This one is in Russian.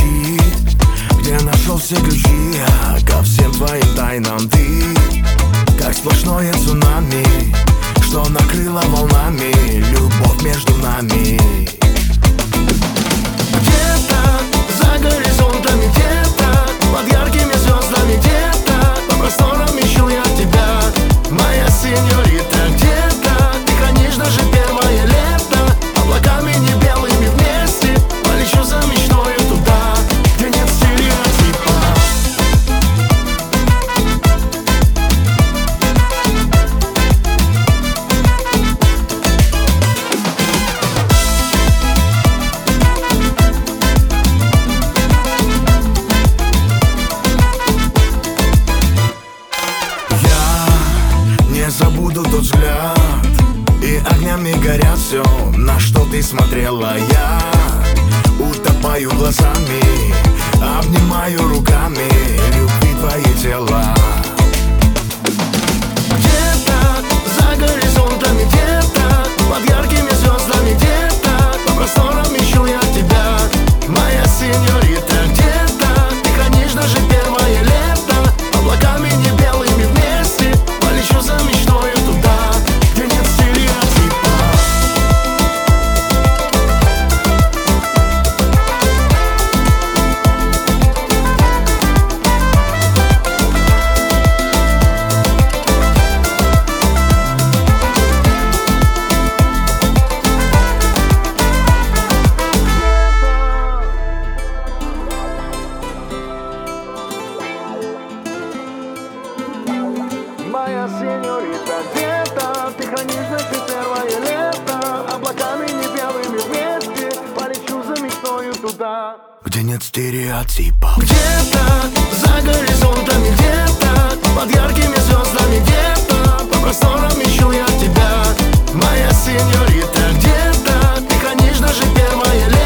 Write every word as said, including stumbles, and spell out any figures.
звучит, где нашел все ключи ко всем твоим тайнам. Ты как сплошное цунами, что накрыло волнами любовь между нами. Где-то за горизонтами, где-то под яркими звездами, где-то по просторам ищу я тебя, моя сеньорита. Где-то ты хранишь даже первое лето, облаками не белыми вместе полечу за мечтою туда, где нет стереотипа. Не забуду тот взгляд, и огнями горят все, на что ты смотрела. Я утопаю глазами, обнимаю руками любви твои тела. Где-то за горизонтами, где-то под яркими звездами, где-то по просторам ищу я тебя, моя сеньорита. Где-то ты хранишь даже первое лето, облаками не белыми вместе полечу за мечтою туда, где нет стереотипа. Моя сеньорита, где-то ты хранишь наше первое лето, облаками не белыми вместе полечу за мечтою туда, где нет стереотипа. Где-то за горизонтами, где-то под яркими звездами, где-то по просторам ищу я тебя, моя сеньорита. Где-то ты хранишь наше первое лето.